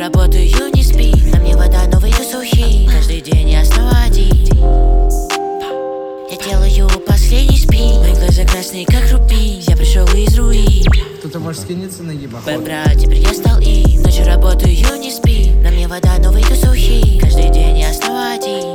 работаю, не спи. На мне вода, новые сухие. Каждый день я снова один. Я делаю последний спин. Мои глаза красные, как рубин. Я пришел из руин. Кто-то может скинется на ебахот. Брат, теперь я стал им. Ночью работаю, не спи. На мне вода, новые сухие. Каждый день я снова один.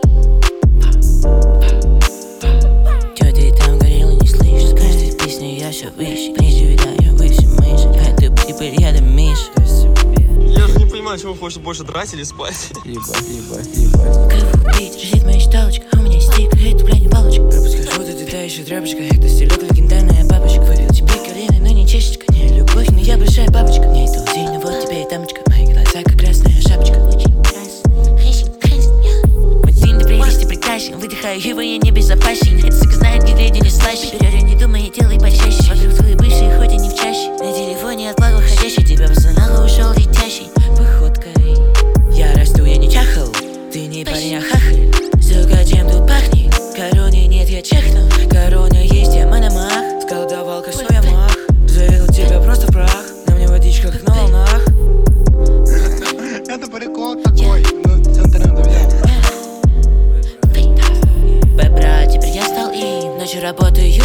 Чё ты там говорил, не слышишь? С каждой песней я все выше. Ниже видаю, выше мыши. А ты теперь я Миша. Я же не понимаю, чего хочешь больше драть или спать. Ебать. Как убить, ждет моя считалочка. У меня стик, это, бля, не палочка. Пропуск вот это та еще тряпочка. Это стилек, легендарная бабочка. Выпил тебе колено, но не чешечка. Не любовь, но я большая бабочка. Мне это удивно, вот тебе и тамочка. Мои глаза, как красная шапочка. Очень красный. Вот день до прелести прекрасен. Выдыхаю его, я небезопасен. Это сука знает, где леди не слаще. Переря, не думай, делай почаще. Вокруг твои бывшие, хоть и не в чаще. На телефоне отклал выходящий. Тебя познала, ушел летящий. Походкой я расту, я не чахал. Ты не парень, а хахаль. Сука, чем тут пахнет? Короны нет, я чахну. Корона есть, я мономах. Сколдовал косой мах. Завел тебя просто в прах. На мне водичка, как на волнах. Это прикол такой. Ну, центр Брат, теперь я стал им. Ночью работаю,